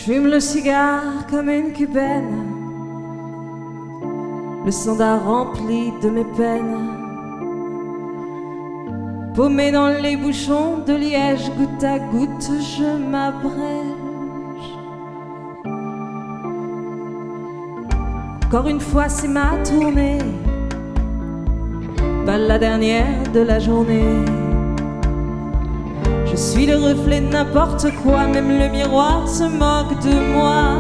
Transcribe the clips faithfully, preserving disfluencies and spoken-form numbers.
J'fume le cigare comme une cubaine, le standard rempli de mes peines. Paumé dans les bouchons de liège, goutte à goutte, je m'abrège. Encore une fois, c'est ma tournée, pas la dernière de la journée. Je suis le reflet de n'importe quoi, même le miroir se moque de moi.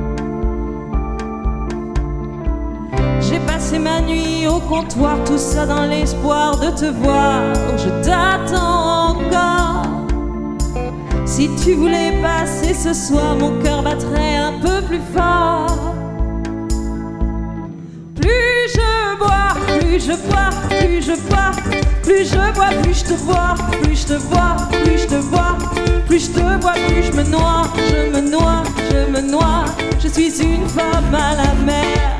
J'ai passé ma nuit au comptoir, tout ça dans l'espoir de te voir. Je t'attends encore. Si tu voulais passer ce soir, mon cœur battrait un peu plus fort. Plus je bois, plus je bois, plus je bois, plus je bois, plus je te vois, plus je te vois, plus je te vois, plus je te vois, plus je me noie, je me noie, je me noie. Je suis une femme à la mer.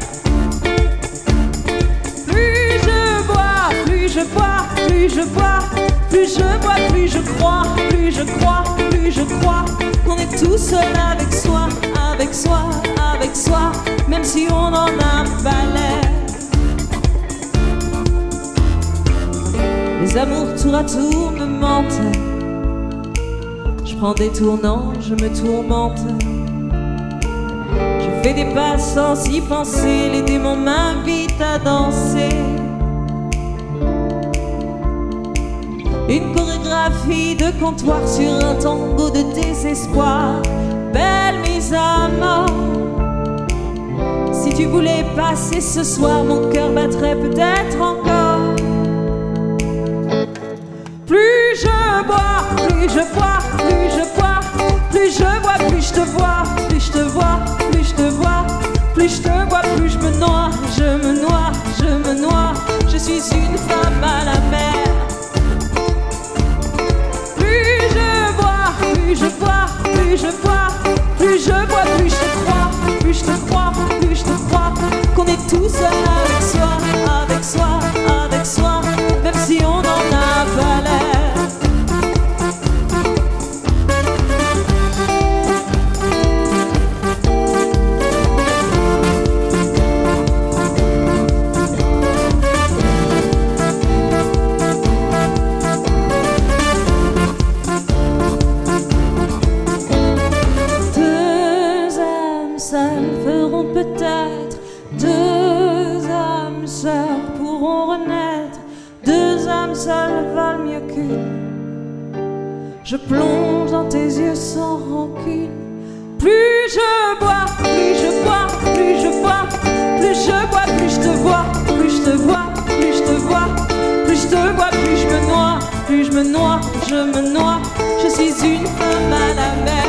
Plus je bois, plus je bois, plus je bois, plus je bois, plus je crois, plus je crois, plus je crois qu'on est tout seul avec soi, avec soi, avec soi, même si on en a pas l'air. Les amours tour à tour me mentent. Je prends des tournants, je me tourmente. Je fais des pas sans y penser. Les démons m'invitent à danser. Une chorégraphie de comptoir sur un tango de désespoir. Belle mise à mort. Si tu voulais passer ce soir, mon cœur battrait peut-être encore. Plus je bois, plus je bois, plus je bois, plus je bois, plus je te vois, plus je te vois, plus je te vois, plus je te vois, plus je me noie, je me noie, je me noie. Je suis une femme à la mer. Plus je bois, plus je bois, plus je bois, plus je bois, plus je te crois, plus je te crois, plus je te crois qu'on est tous seul avec soi, avec soi, avec soi, même si on en a pas l'air. Peut-être deux âmes sœurs pourront renaître. Deux âmes seules valent mieux qu'une. Je plonge dans tes yeux sans rancune. Plus je bois, plus je bois, plus je bois, plus je bois, plus je te vois, plus je te vois, plus je te vois, plus je te vois, plus je me noie, plus je me noie, je me noie. Je suis une femme à la mer.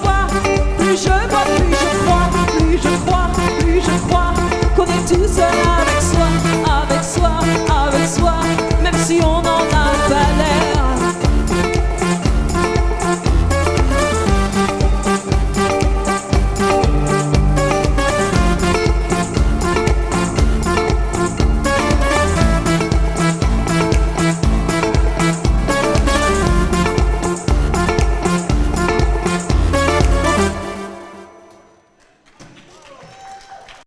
Plus je bois, plus je crois, plus je crois, plus je crois qu'on est tous seul.